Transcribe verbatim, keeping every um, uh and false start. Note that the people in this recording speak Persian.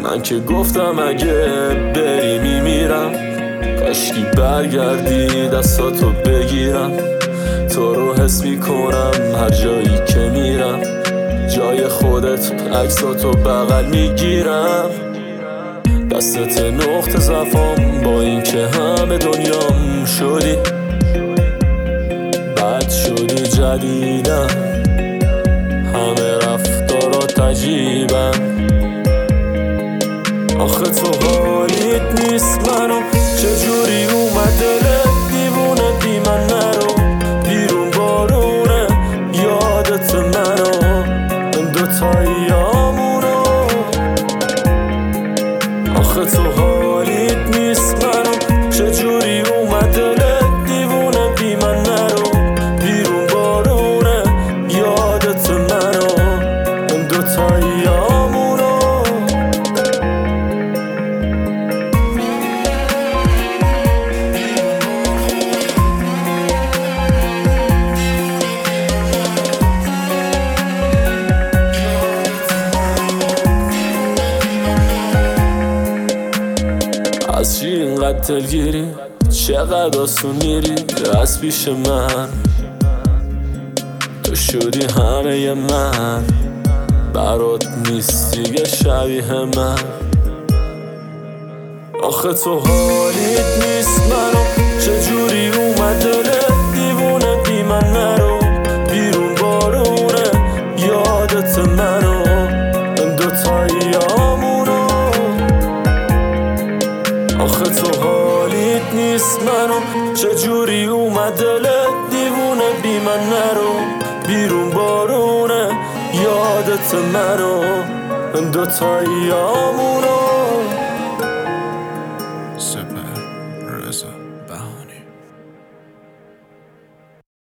من که گفتم اگه بری میمیرم، کاشکی برگردی دستاتو بگیرم. تو رو حس میکنم هر جایی که میرم، جای خودت عکساتو بغل میگیرم. دستت نقطه ضعفام با این که همه دنیام شدی، بد شدی جدیدم، همه رفتارات عجیبن. آخه تو حالیت نیست منو، چجوری اومد دلت دیوونه بی من نرو. بیرون بارونه یادت منو، دوتاییامونو. آخه تو حالیت نیست منو، چجوری اومد دلت دیوونه بی من نرو. بیرون بارونه یادت منو، دوتاییامونو. از چی اینقدر دلگیری؟ چقدر آسون میری از پیش من؟ تو شدی همه من، برات نیست دیگه شبیه من. آخه تو حالیت نیست منو، چجوری اومد دلت دیوونه بی من نرو. بیرون بارونه یادت منو، دوتاییامونو. آخه تو حالیت نیست منو، چجوری اومد دلت دیوونه بی من نرو. بیرون بارونه یادت منو، دوتاییامونو.